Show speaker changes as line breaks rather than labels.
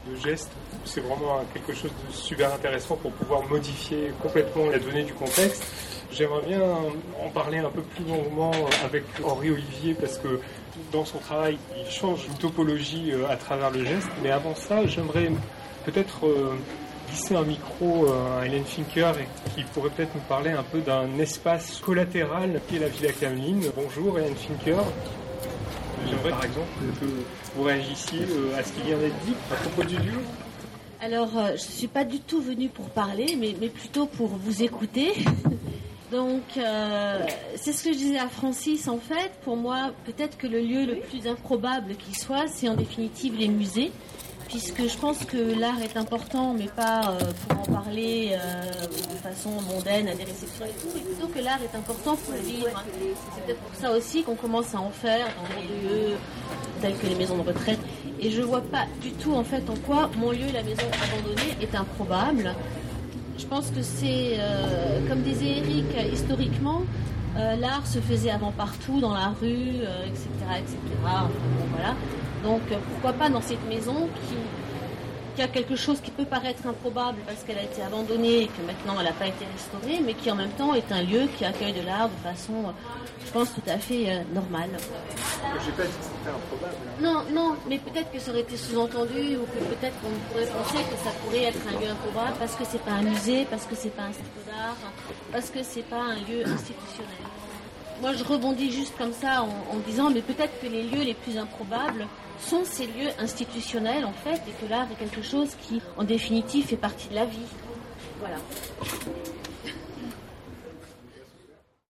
de geste. C'est vraiment quelque chose de super intéressant pour pouvoir modifier complètement la donnée du contexte. J'aimerais bien en parler un peu plus longuement avec Henri Olivier parce que dans son travail, il change une topologie à travers le geste. Mais avant ça, j'aimerais peut-être glisser un micro à Hélène Finker qui pourrait peut-être nous parler un peu d'un espace collatéral qui est la Villa Cameline. Bonjour Hélène Finker. J'aimerais par exemple que vous réagissiez à ce qui vient d'être dit à propos du lieu.
Alors, je ne suis pas du tout venue pour parler, mais plutôt pour vous écouter. Donc, c'est ce que je disais à Francis, en fait. Pour moi, peut-être que le lieu le plus improbable qui soit, c'est en définitive les musées. Puisque je pense que l'art est important, mais pas pour en parler de façon mondaine à des réceptions et tout, mais plutôt que l'art est important pour le vivre. C'est peut-être pour ça aussi qu'on commence à en faire dans des lieux tels que les maisons de retraite. Et je vois pas du tout en fait en quoi mon lieu, la maison abandonnée, est improbable. Je pense que c'est, comme disait Eric, historiquement, l'art se faisait avant partout, dans la rue, etc., etc. Enfin, bon, voilà. Donc pourquoi pas dans cette maison qui a quelque chose qui peut paraître improbable parce qu'elle a été abandonnée et que maintenant elle n'a pas été restaurée, mais qui en même temps est un lieu qui accueille de l'art de façon, je pense, tout à fait normale.
J'ai pas dit que c'était improbable.
Non, mais peut-être que ça aurait été sous-entendu ou que peut-être qu'on pourrait penser que ça pourrait être un lieu improbable parce que c'est pas un musée, parce que c'est pas un centre d'art, parce que c'est pas un lieu institutionnel. Moi, je rebondis juste comme ça en disant, mais peut-être que les lieux les plus improbables sont ces lieux institutionnels, en fait, et que l'art est quelque chose qui, en définitive, fait partie de la vie. Voilà.